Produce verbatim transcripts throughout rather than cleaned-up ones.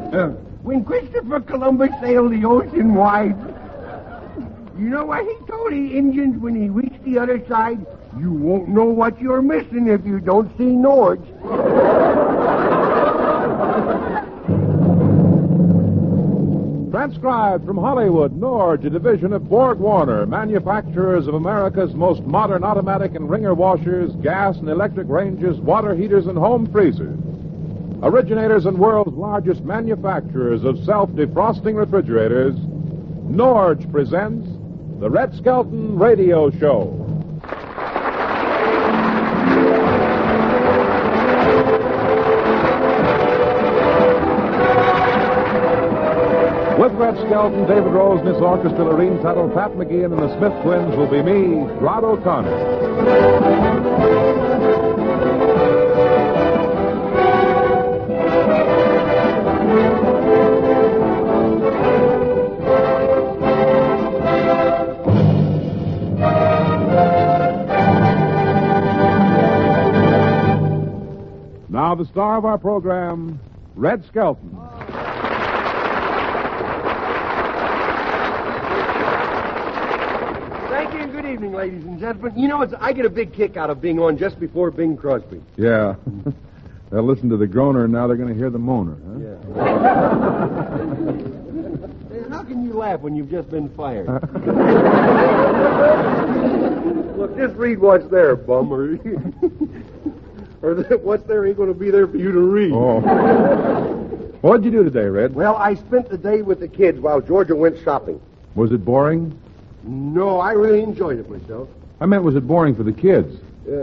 Uh, when Christopher Columbus sailed the ocean wide, you know what he told the Indians when he reached the other side? You won't know what you're missing if you don't see Norge. Transcribed from Hollywood, Norge, a division of Borg Warner, manufacturers of America's most modern automatic and wringer washers, gas and electric ranges, water heaters, and home freezers. Originators and world's largest manufacturers of self-defrosting refrigerators, Norge presents the Red Skelton Radio Show. With Red Skelton, David Rose, and his orchestra, Lorene Tuttle, Pat McGeehan, and the Smith Twins will be me, Rod O'Connor. Now the star of our program, Red Skelton. Good evening, ladies and gentlemen. You know, it's, I get a big kick out of being on just before Bing Crosby. Yeah. They'll listen to the groaner, and now they're going to hear the moaner, huh? Yeah. Hey, how can you laugh when you've just been fired? Look, just read what's there, bum. Or, or the, what's there ain't going to be there for you to read. Oh. What'd you do today, Red? Well, I spent the day with the kids while Georgia went shopping. Was it boring? No, I really enjoyed it myself. I meant, was it boring for the kids? Yeah.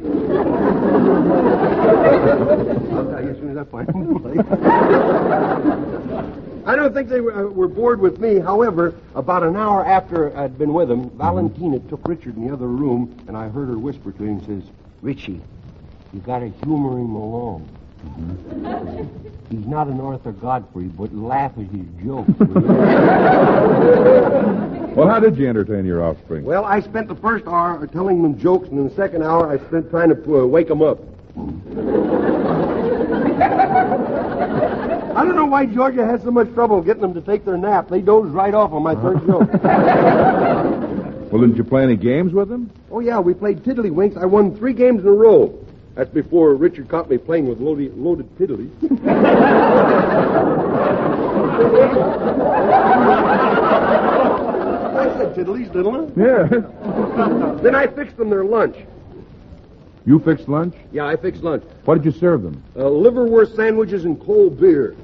I'll tell you as soon as I find them place. I don't think they were, uh, were bored with me. However, about an hour after I'd been with them, Valentina took Richard in the other room, and I heard her whisper to him, says, "Richie, you gotta humor him along. Mm-hmm. He's not an Arthur Godfrey, but laugh at his jokes." Well, how did you entertain your offspring? Well, I spent the first hour telling them jokes, and in the second hour I spent trying to uh, wake them up. I don't know why Georgia has so much trouble getting them to take their nap. They doze right off on my first joke. Well, didn't you play any games with them? Oh, yeah, we played Tiddlywinks. I won three games in a row. That's before Richard caught me playing with loaded, loaded tiddlies. I said tiddlies, didn't I? Yeah. Then I fixed them their lunch. You fixed lunch? Yeah, I fixed lunch. What did you serve them? Uh, liverwurst sandwiches and cold beer.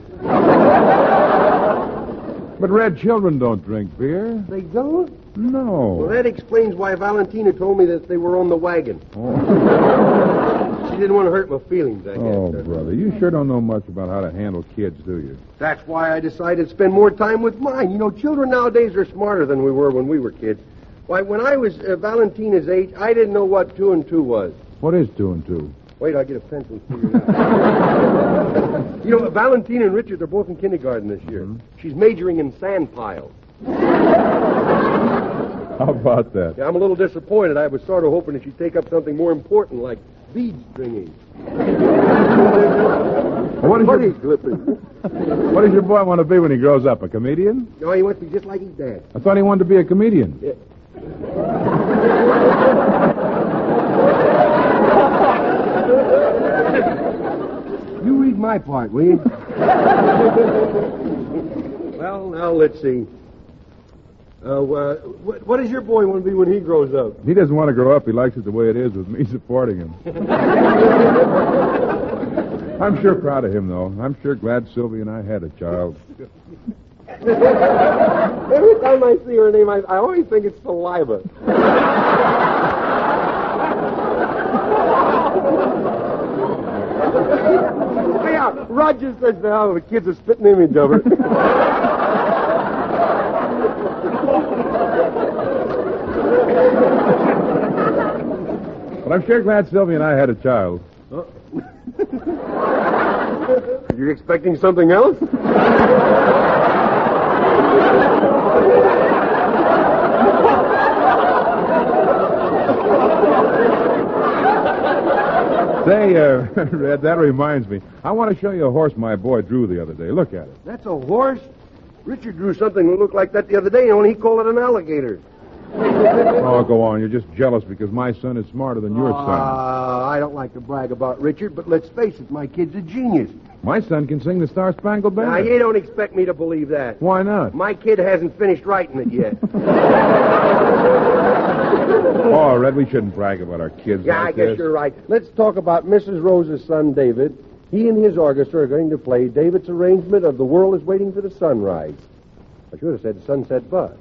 But Red, children don't drink beer. They don't? No. Well, that explains why Valentina told me that they were on the wagon. Oh, She didn't want to hurt my feelings, I guess. oh brother, you sure don't know much about how to handle kids, do you? That's why I decided to spend more time with mine. You know, children nowadays are smarter than we were when we were kids. Why, when I was uh, Valentina's age, I didn't know what two and two was. What is two and two? Wait, I'll get a pencil and figure it out. You know, Valentina and Richard are both in kindergarten this year. Mm-hmm. She's majoring in sand piles. How about that? Yeah, I'm a little disappointed. I was sort of hoping that she'd take up something more important, like bead stringing. What, is Money your, clipping. what does your boy want to be when he grows up? A comedian? No, he wants to be just like his dad. I thought he wanted to be a comedian. Yeah. You read my part, will you? Well, now, let's see. Uh, uh, what, what does your boy want to be when he grows up? He doesn't want to grow up. He likes it the way it is with me supporting him. I'm sure proud of him, though. I'm sure glad Sylvia and I had a child. Every time I see her name, I, I always think it's saliva. Yeah, Roger says now the kid's a spitting image of her. But I'm sure glad Sylvia and I had a child. Oh. You expecting something else? Say, uh, Red, that reminds me. I want to show you a horse my boy drew the other day. Look at it. That's a horse? Richard drew something that looked like that the other day, only he called it an alligator. Oh, go on. You're just jealous because my son is smarter than your uh, son. I don't like to brag about Richard, but let's face it, my kid's a genius. My son can sing the Star Spangled Banner. Now, you don't expect me to believe that. Why not? My kid hasn't finished writing it yet. Oh, Red, we shouldn't brag about our kids Yeah, like I guess this. you're right. Let's talk about Missus Rose's son, David. He and his orchestra are going to play David's arrangement of The World is Waiting for the Sunrise. I should have said Sunset Bus.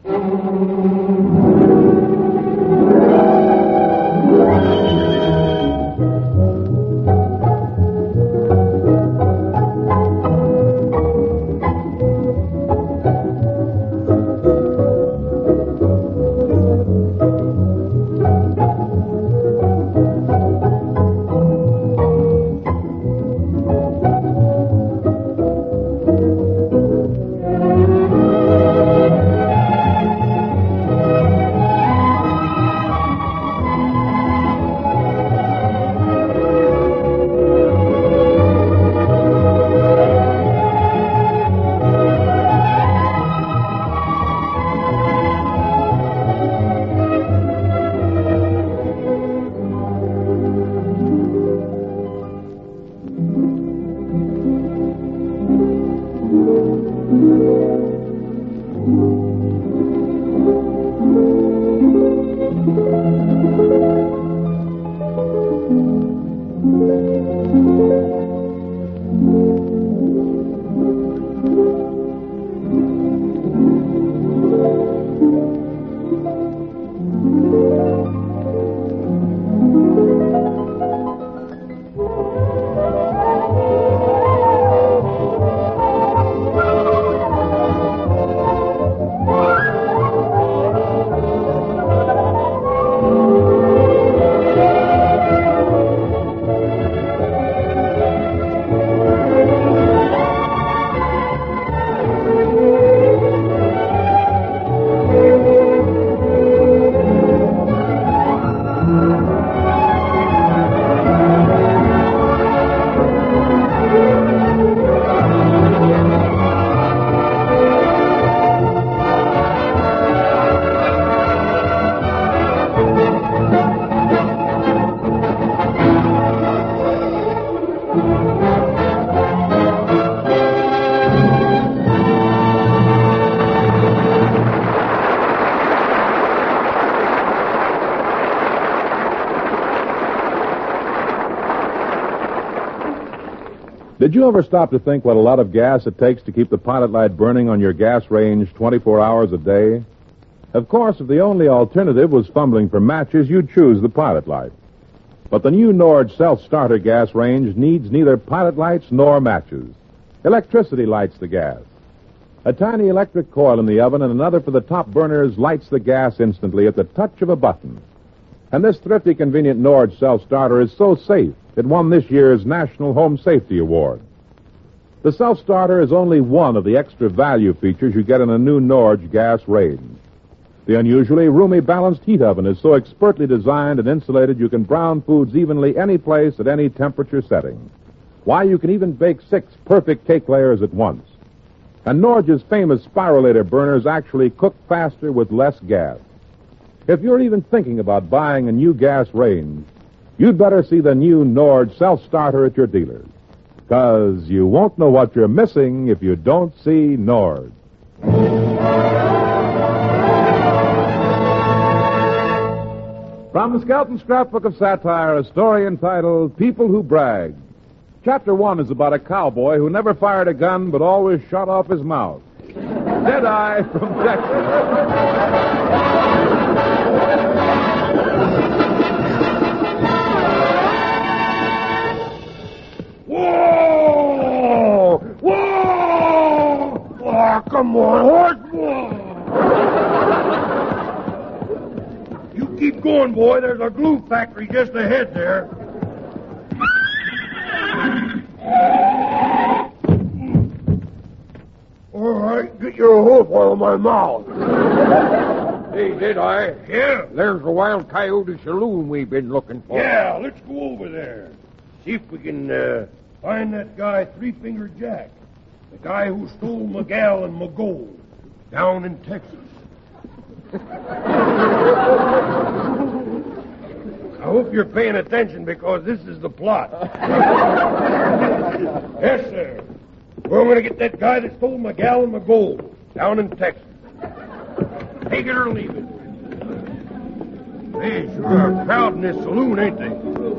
Did you ever stop to think what a lot of gas it takes to keep the pilot light burning on your gas range twenty-four hours a day? Of course, if the only alternative was fumbling for matches, you'd choose the pilot light. But the new Nord self-starter gas range needs neither pilot lights nor matches. Electricity lights the gas. A tiny electric coil in the oven and another for the top burners lights the gas instantly at the touch of a button. And this thrifty, convenient Nord self-starter is so safe, it won this year's National Home Safety Award. The self-starter is only one of the extra value features you get in a new Nord gas range. The unusually roomy balanced heat oven is so expertly designed and insulated you can brown foods evenly any place at any temperature setting. Why, you can even bake six perfect cake layers at once. And Nord's famous spiralator burners actually cook faster with less gas. If you're even thinking about buying a new gas range, you'd better see the new Nord self-starter at your dealer. Because you won't know what you're missing if you don't see Nord. From the Skelton Scrapbook of Satire, a story entitled People Who Brag. Chapter one is about a cowboy who never fired a gun but always shot off his mouth. Deadeye from Texas. Whoa! Whoa! Oh, come on, horse! Whoa! You keep going, boy. There's a glue factory just ahead there. All right, get your hoof out of my mouth. Hey, did I? Yeah. There's the Wild Coyote Saloon we've been looking for. Yeah, let's go over there. See if we can uh, find that guy Three-Finger Jack. The guy who stole my gal and my gold down in Texas. I hope you're paying attention because this is the plot. Yes, sir. We're going to get that guy that stole my gal and my gold down in Texas. Take it or leave it. They sure are crowding this saloon, ain't they?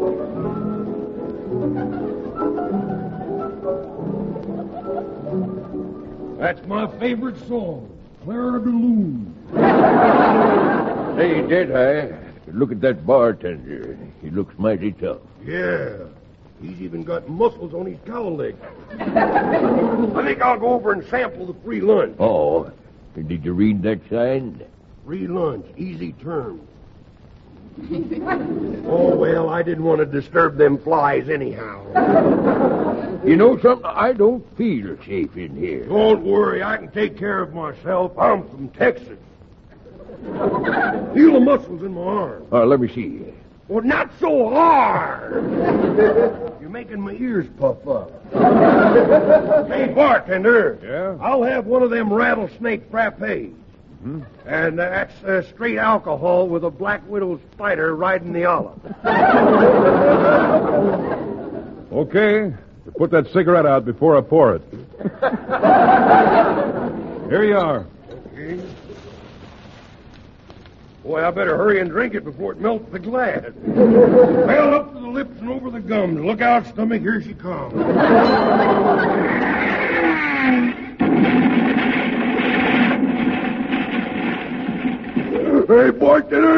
That's my favorite song, Clara de Lune. Say, Deadeye, look at that bartender. He looks mighty tough. Yeah. He's even got muscles on his cow leg. I think I'll go over and sample the free lunch. Oh, did you read that sign? Free lunch, easy terms. Oh, well, I didn't want to disturb them flies anyhow. You know something? I don't feel safe in here. Don't worry, I can take care of myself. I'm from Texas. Feel the muscles in my arm. Oh, let me see. Well, not so hard. You're making my ears puff up. Hey, bartender. Yeah? I'll have one of them rattlesnake frappes. Hmm? And uh, that's uh, straight alcohol with a black widow spider riding the olive. Okay. Put that cigarette out before I pour it. Here you are. Okay. Boy, I better hurry and drink it before it melts the glass. Well, up to the lips and over the gums. Look out, stomach, here she comes. Hey, bartender.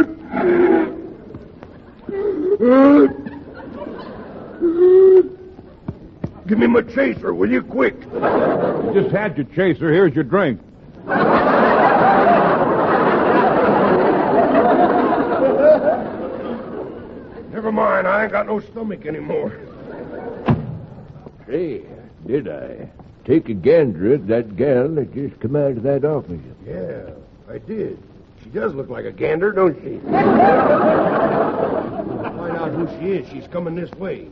Give me my chaser, will you, quick? You just had your chaser. Here's your drink. Never mind, I ain't got no stomach anymore. Say, did I take a gander at that gal that just come out of that office? Yeah, I did. She does look like a gander, don't she? Find out who she is. She's coming this way.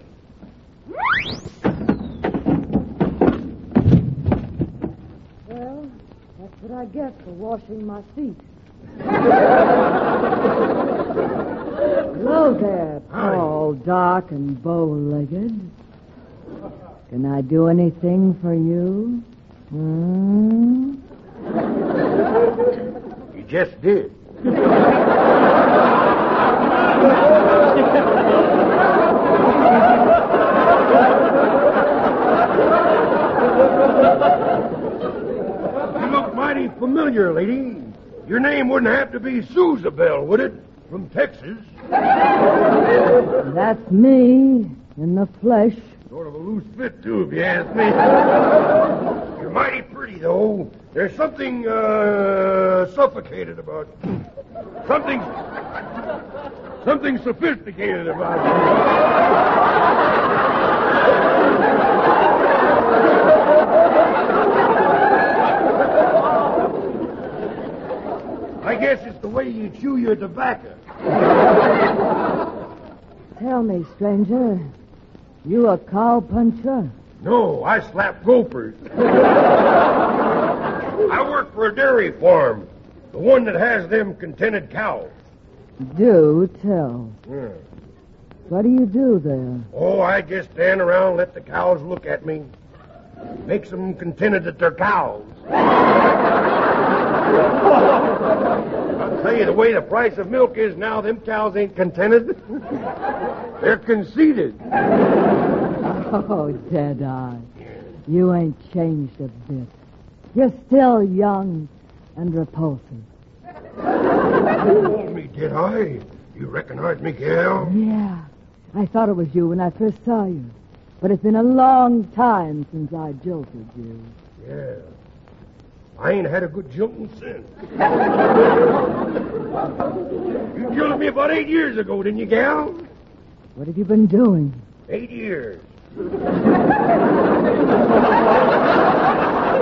Well, that's what I get for washing my feet. Hello there, tall, dark, and bow-legged. Can I do anything for you? Hmm? You just did. You look mighty familiar, lady. Your name wouldn't have to be Susanbelle, would it? From Texas. That's me, in the flesh. Sort of a loose fit, too, if you ask me. You're mighty pretty, though. There's something, uh, suffocated about you. Something... Something sophisticated about you. I guess it's the way you chew your tobacco. Tell me, stranger, you a cow-puncher? No, I slap gophers. I work for a dairy farm. The one that has them contented cows. Do tell. Yeah. What do you do there? Oh, I just stand around and let the cows look at me. Makes them contented that they're cows. I'll tell you, the way the price of milk is now, them cows ain't contented. They're conceited. Oh, Deadeye, you ain't changed a bit. You're still young and repulsive. Oh, me, did I? You recognize me, gal? Yeah, I thought it was you when I first saw you. But it's been a long time since I jilted you. Yeah. I ain't had a good jilting since. You jilted me about eight years ago, didn't you, gal? What have you been doing? Eight years.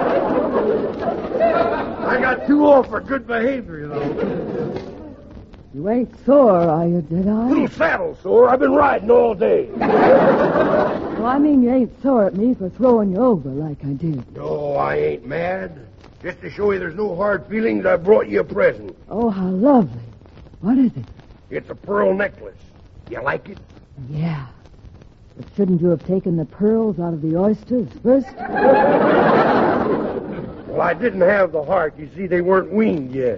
I got two off for good behavior, though. You ain't sore, are you, Deadeye? Little saddle sore. I've been riding all day. Well, I mean you ain't sore at me for throwing you over like I did. No, I ain't mad. Just to show you there's no hard feelings, I brought you a present. Oh, how lovely. What is it? It's a pearl necklace. You like it? Yeah. But shouldn't you have taken the pearls out of the oysters first? Well, I didn't have the heart. You see, they weren't weaned yet.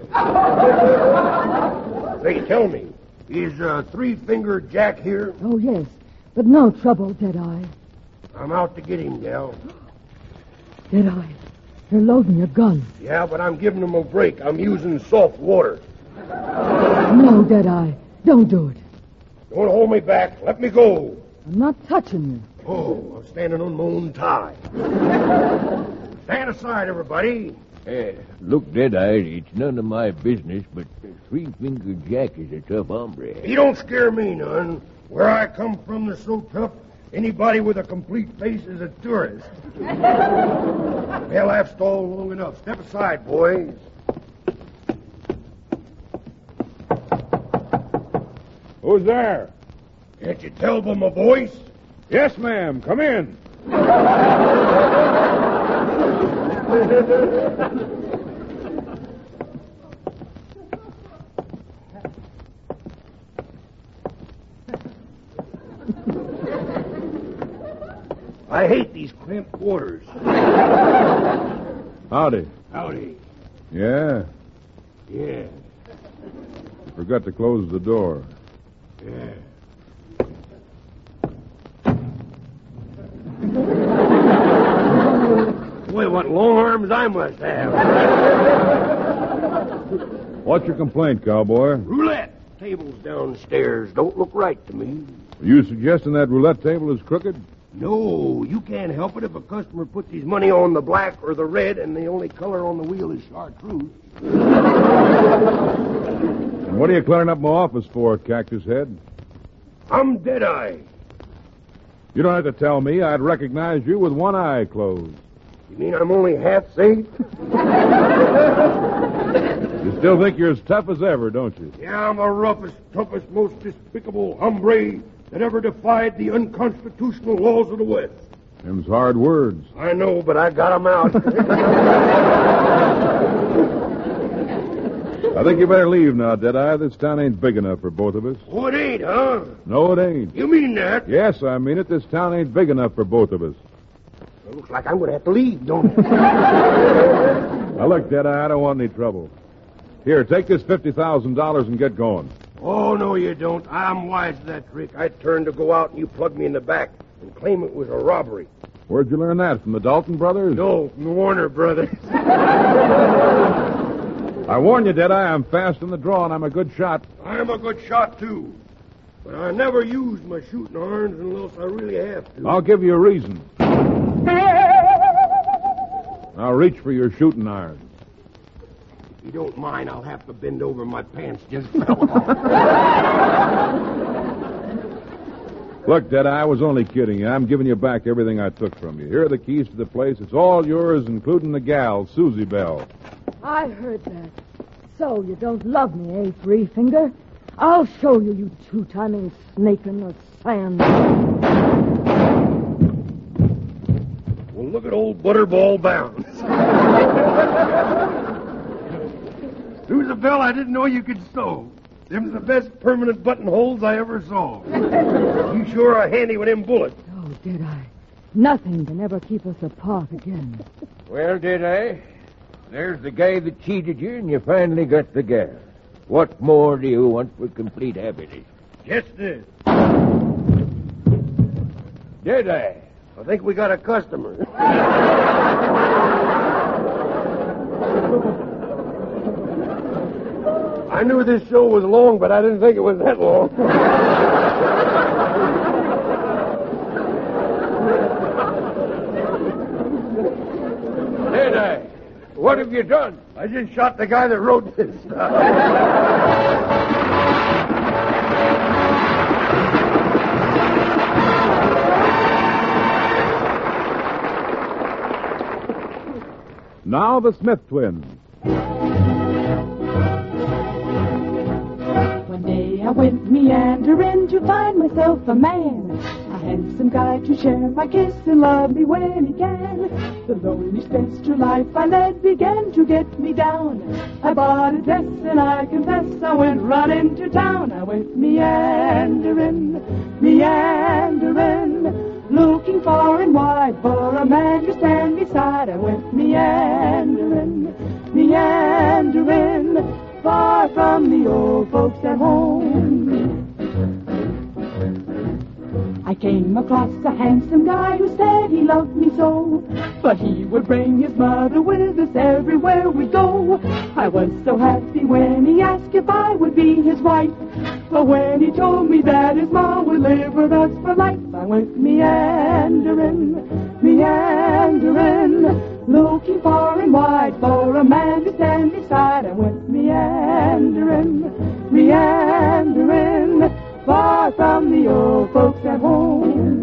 Say, tell me, is uh, Three-Finger Jack here? Oh, yes. But no trouble, Deadeye. I'm out to get him, gal. Deadeye, you're loading your gun. Yeah, but I'm giving him a break. I'm using soft water. No, Deadeye. Don't do it. Don't hold me back. Let me go. I'm not touching you. Oh, I'm standing on my own tie. Stand aside, everybody. Hey, look, Deadeye, it's none of my business, but Three-Finger Jack is a tough hombre. He don't scare me none. Where I come from is so tough, anybody with a complete face is a tourist. Well, I've stalled long enough. Step aside, boys. Who's there? Can't you tell by my voice? Yes, ma'am. Come in. I hate these cramped quarters. Howdy. Howdy. Yeah? Yeah, Forgot to close the door. yeah. Boy, what long arms I must have. What's your complaint, cowboy? Roulette. Tables downstairs don't look right to me. Are you suggesting that roulette table is crooked? No, you can't help it if a customer puts his money on the black or the red and the only color on the wheel is chartreuse. And what are you clearing up my office for, Cactus Head? I'm Deadeye. You don't have to tell me. I'd recognize you with one eye closed. You mean I'm only half safe? You still think you're as tough as ever, don't you? Yeah, I'm the roughest, toughest, most despicable hombre that ever defied the unconstitutional laws of the West. Them's hard words. I know, but I got 'em out. I think you better leave now, Deadeye. This town ain't big enough for both of us. Oh, it ain't, huh? No, it ain't. You mean that? Yes, I mean it. This town ain't big enough for both of us. It looks like I'm going to have to leave, don't it? Now, look, Deadeye, I don't want any trouble. Here, take this fifty thousand dollars and get going. Oh, no, you don't. I'm wise to that trick. I turned to go out and you plugged me in the back and claim it was a robbery. Where'd you learn that? From the Dalton brothers? No, from the Warner brothers. I warn you, Deadeye, I'm fast in the draw and I'm a good shot. I'm a good shot, too. But I never use my shooting irons unless I really have to. I'll give you a reason. Now reach for your shooting iron. If you don't mind, I'll have to bend over. My pants just fell off. Look, Deadeye, I was only kidding you. I'm giving you back everything I took from you. Here are the keys to the place. It's all yours, including the gal, Susie Bell. I heard that. So you don't love me, eh, Three-Finger? I'll show you, you two-timing snake in the sand. Well, look at old Butterball bounce. Susie Bell, I didn't know you could sew. Them's the best permanent buttonholes I ever saw. You sure are handy with them bullets. Oh, Deadeye. Nothing can ever keep us apart again. Well, Deadeye, there's the guy that cheated you, and you finally got the gal. What more do you want for complete happiness? Just this. Deadeye. I think we got a customer. I knew this show was long, but I didn't think it was that long. Deadeye, what have you done? I just shot the guy that wrote this stuff. Now the Smith twins. I went meandering to find myself a man, a handsome guy to share my kiss and love me when he can. The lonely spinster life I led began to get me down. I bought a dress and I confess I went right into town. I went meandering, meandering, looking far and wide for a man to stand beside. I went meandering, meandering, far from the old folks at home. I came across a handsome guy who said he loved me so, but he would bring his mother with us everywhere we go. I was so happy when he asked if I would be his wife, but when he told me that his mom would live with us for life, I went meandering, meandering, looking far and wide for a man to stand beside. I went meandering, meandering, far from the old folks at home.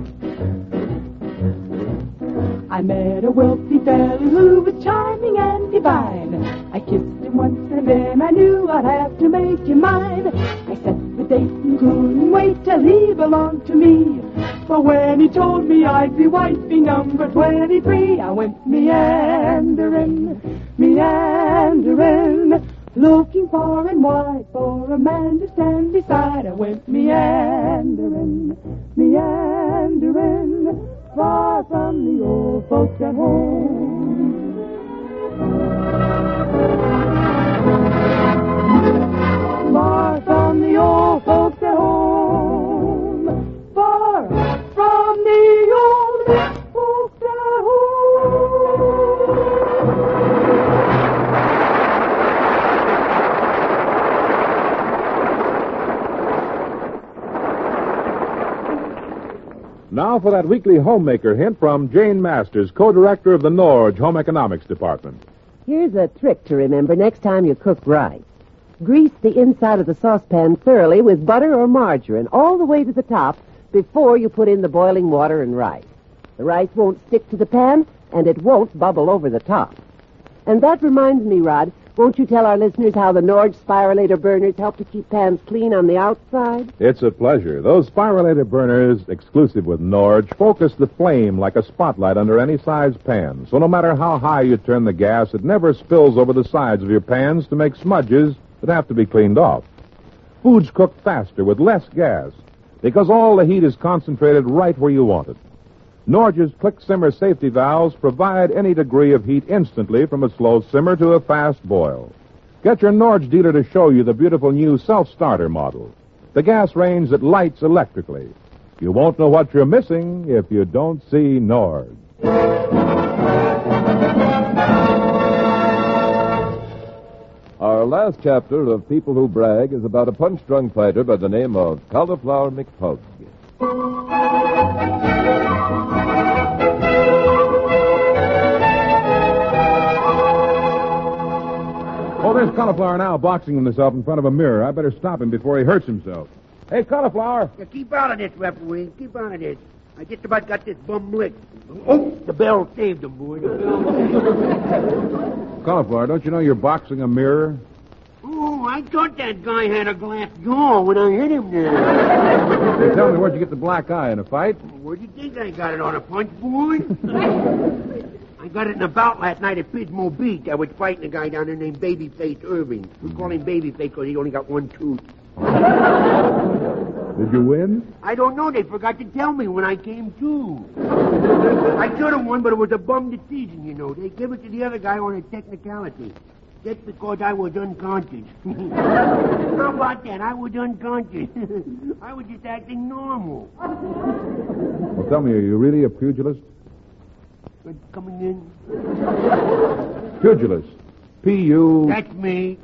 I met a wealthy fellow who was charming and divine. I kissed him once and then I knew I'd have to make him mine. I set the date and couldn't wait till he belonged to me. But when he told me I'd be wifey number twenty-three, I went meandering, meandering, looking far and wide for a man to stand beside. I went meandering, meandering, far from the old folks at home. Far from the old folks at home. Far from the old folks at home. Now for that weekly homemaker hint from Jane Masters, co-director of the Norge Home Economics Department. Here's a trick to remember next time you cook rice. Grease the inside of the saucepan thoroughly with butter or margarine all the way to the top before you put in the boiling water and rice. The rice won't stick to the pan, and it won't bubble over the top. And that reminds me, Rod, won't you tell our listeners how the Norge spiralator burners help to keep pans clean on the outside? It's a pleasure. Those spiralator burners, exclusive with Norge, focus the flame like a spotlight under any size pan. So no matter how high you turn the gas, it never spills over the sides of your pans to make smudges that have to be cleaned off. Foods cook faster with less gas because all the heat is concentrated right where you want it. Norge's Click Simmer safety valves provide any degree of heat instantly from a slow simmer to a fast boil. Get your Norge dealer to show you the beautiful new self-starter model, the gas range that lights electrically. You won't know what you're missing if you don't see Norge. Our last chapter of People Who Brag is about a punch-drunk fighter by the name of Cauliflower McPug. Oh, there's Cauliflower now boxing himself in front of a mirror. I better stop him before he hurts himself. Hey, Cauliflower. Yeah, keep out of this, referee. Keep out of this. I just about got this bum licked. Oh, the bell saved him, boy. The bell. Cauliflower, don't you know you're boxing a mirror? Oh, I thought that guy had a glass jaw when I hit him there. Hey, tell me, where'd you get the black eye in a fight? Where do you think I got it, on a punch board? I got it in a bout last night at Pismo Beach. I was fighting a guy down there named Babyface Irving. We call him Babyface because he only got one tooth. Did you win? I don't know. They forgot to tell me when I came to. I should have won, but it was a bum decision, you know. They gave it to the other guy on a technicality. That's because I was unconscious. How about that? I was unconscious. I was just acting normal. Well, tell me, are you really a pugilist? What's coming in? Pugilist. P U... That's me.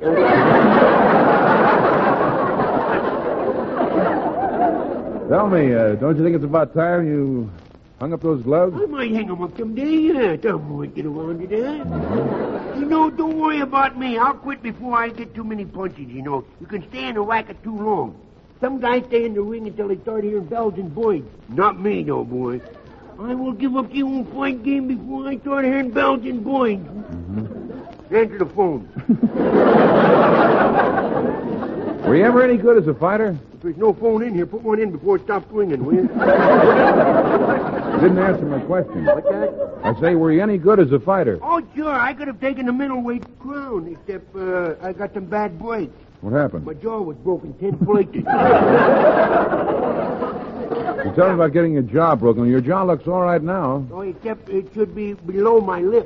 Tell me, uh, don't you think it's about time you hung up those gloves? I might hang them up someday, yeah. Don't worry, get around to that. You know, don't worry about me. I'll quit before I get too many punches, you know. You can stay in the racket too long. Some guys stay in the ring until they start hearing bells and boys. Not me, though, boy. I will give up the old fight game before I start hearing bells and boys. Mm-hmm. Answer the phone. Were you ever any good as a fighter? If there's no phone in here, put one in before it stops ringing, will you? You didn't answer my question. What's that? I say, were you any good as a fighter? Oh, sure. I could have taken the middleweight crown, except uh, I got some bad breaks. What happened? My jaw was broken ten places. You tell me about getting your jaw broken. Your jaw looks all right now. Oh, except it should be below my lip.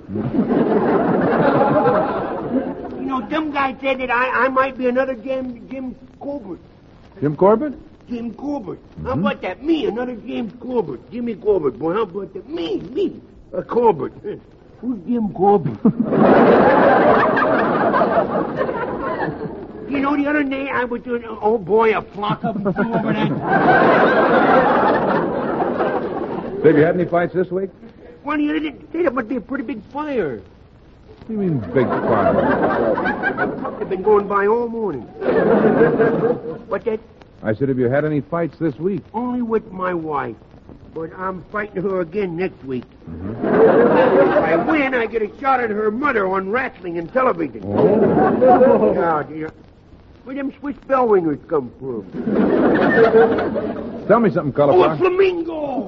You know, some guy said that I, I might be another Jim, Jim Corbett. Jim Corbett? Jim Corbett. Mm-hmm. How about that? Me, another James Corbett. Jimmy Corbett, boy. How about that? Me, me. A Corbett. Who's Jim Corbett? You know, the other day I was doing, oh boy, a flock of them flew over that. Have you had any fights this week? Well, the other day, there must be a pretty big fire. What do you mean, big fire? They've been going by all morning. What's that? I said, have you had any fights this week? Only with my wife. But I'm fighting her again next week. Mm-hmm. If I win, I get a shot at her mother on wrestling and television. Oh. Yeah, dear. Where them Swiss bell ringers come from? Tell me something, Oh, Cauliflower. a flamingo!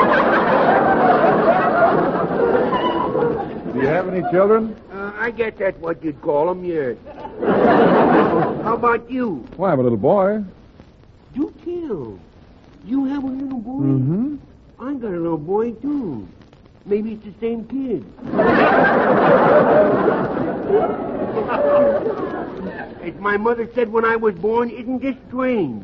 Do you have any children? Uh, I guess that's what you'd call them, yes. How about you? Well, I have a little boy. You too. You have a little boy? Mm-hmm. I got a little boy, too. Maybe it's the same kid. As my mother said when I was born, isn't this strange?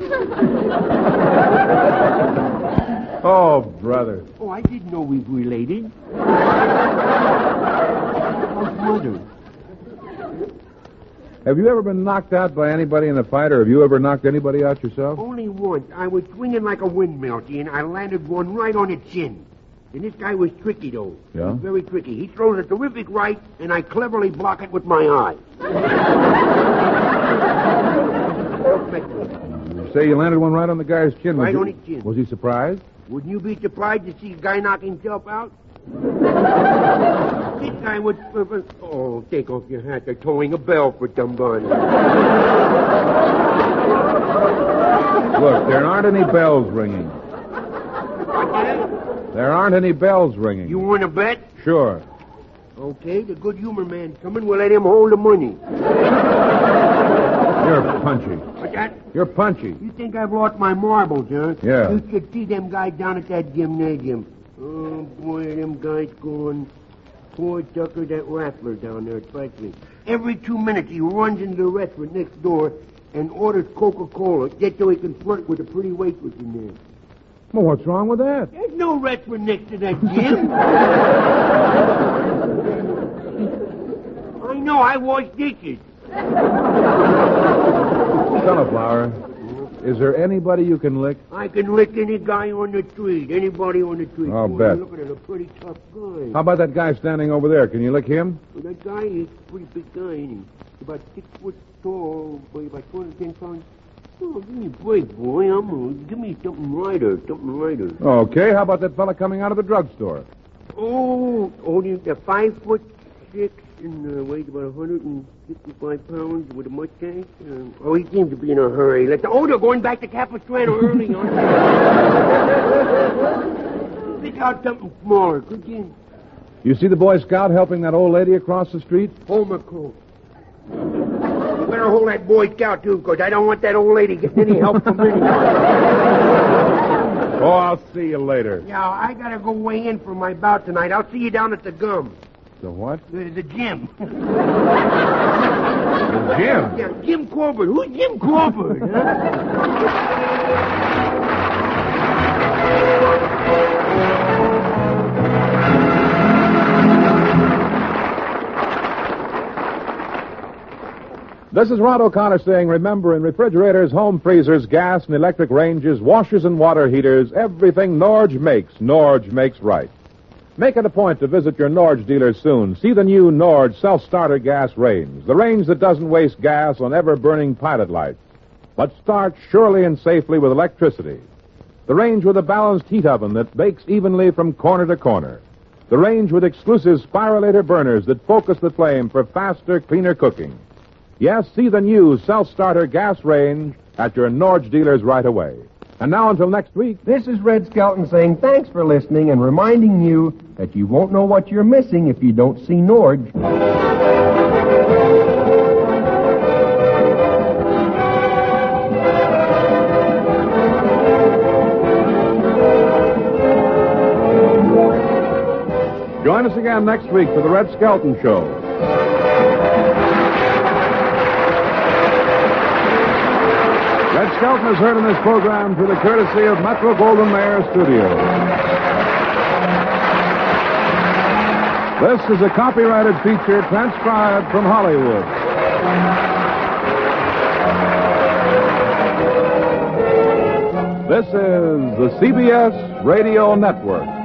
Oh, brother. Oh, I didn't know we were related. How's mother? Have you ever been knocked out by anybody in a fight, or have you ever knocked anybody out yourself? Only once. I was swinging like a windmill, see, and I landed one right on its chin. And this guy was tricky, though. Yeah? He's very tricky. He throws a terrific right, and I cleverly block it with my eye. You say you landed one right on the guy's chin. Right was on he, his chin. Was he surprised? Wouldn't you be surprised to see a guy knock himself out? This guy would... Uh, oh, take off your hat. They're towing a bell for somebody. Look, there aren't any bells ringing. What's that? There aren't any bells ringing. You want to bet? Sure. Okay, the good humor man's coming. We'll let him hold the money. You're punchy. What's that? You're punchy. You think I've lost my marbles, huh? Yeah. You should see them guys down at that gymnasium. Oh, boy, them guys going. Poor Tucker, that rattler down there, especially. Every two minutes he runs into the restaurant next door and orders Coca-Cola just so he can flirt with a pretty waitress in there. Well, what's wrong with that? There's no restaurant next to that gym. I know, I wash dishes. Cauliflower, is there anybody you can lick? I can lick any guy on the street, anybody on the street. I'll Boy, bet. Look at a pretty tough guy. How about that guy standing over there? Can you lick him? Well, that guy is a pretty big guy, ain't he? About six foot tall, boy, about two hundred ten pounds. Oh, give me a break, boy. I'm uh, give me something lighter, something lighter. Okay, how about that fella coming out of the drugstore? Oh, only the five foot six and uh, weighs about one hundred fifty-five pounds with a mustache. Uh, oh, he seems to be in a hurry. Let's. Oh, they're going back to Capistrano early, aren't they? Pick out something smaller, could you? You see the Boy Scout helping that old lady across the street? Homer Crow. You better hold that Boy Scout, too, because I don't want that old lady getting any help from me. Oh, I'll see you later. Yeah, I gotta go weigh in for my bout tonight. I'll see you down at the gum. The what? The, the gym. The gym? Yeah, Jim Corbett. Who's Jim Corbett? Huh? This is Rod O'Connor saying, remember, in refrigerators, home freezers, gas and electric ranges, washers and water heaters, everything Norge makes, Norge makes right. Make it a point to visit your Norge dealer soon. See the new Norge self-starter gas range, the range that doesn't waste gas on ever-burning pilot lights, but starts surely and safely with electricity. The range with a balanced heat oven that bakes evenly from corner to corner. The range with exclusive spiralator burners that focus the flame for faster, cleaner cooking. Yes, see the new self-starter gas range at your Norge dealers right away. And now until next week. This is Red Skelton saying thanks for listening and reminding you that you won't know what you're missing if you don't see Norge. Join us again next week for the Red Skelton Show. Red Skelton is heard in this program through the courtesy of Metro Goldwyn Mayer Studios. This is a copyrighted feature transcribed from Hollywood. This is the C B S Radio Network.